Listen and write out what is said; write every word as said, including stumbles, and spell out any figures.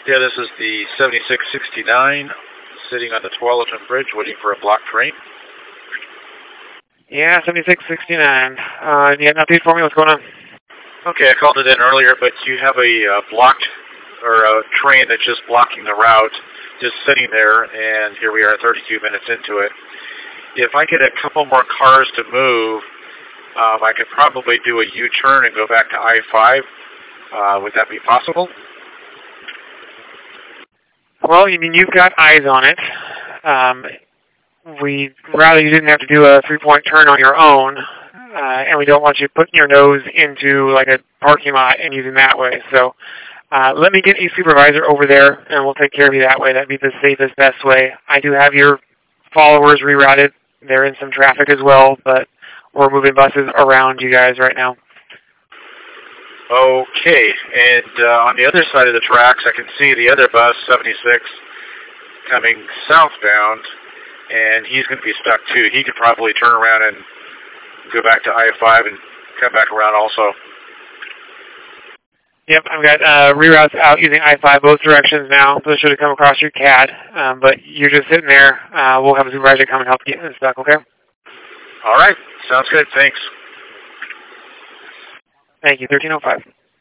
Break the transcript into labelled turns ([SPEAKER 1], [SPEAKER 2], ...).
[SPEAKER 1] Yeah, this is the seventy-six sixty-nine, sitting on the Tualatin Bridge, waiting for a blocked train.
[SPEAKER 2] Yeah, seventy-six sixty-nine. Uh, you got an update for me? What's going on?
[SPEAKER 1] Okay, I called it in earlier, but you have a uh, blocked, or a train that's just blocking the route, just sitting there, and here we are thirty-two minutes into it. If I get a couple more cars to move, um, I could probably do a U-turn and go back to I five. Uh, would that be possible?
[SPEAKER 2] Well, you mean you've got eyes on it. Um, we'd rather you didn't have to do a three-point turn on your own, uh, and we don't want you putting your nose into like a parking lot and using that way. So uh, let me get a supervisor over there, and we'll take care of you that way. That'd be the safest, best way. I do have your followers rerouted. They're in some traffic as well, but we're moving buses around you guys right now.
[SPEAKER 1] Okay, and uh, on the other side of the tracks, I can see the other bus, seventy-six, coming southbound, and he's going to be stuck too. He could probably turn around and go back to I five and come back around also.
[SPEAKER 2] Yep, I've got uh, reroutes out using I five both directions now. Those should have come across your C A D, um, but you're just sitting there. Uh, we'll have a supervisor come and help get unstuck, okay?
[SPEAKER 1] All right, sounds good. Thanks.
[SPEAKER 2] Thank you, thirteen oh five.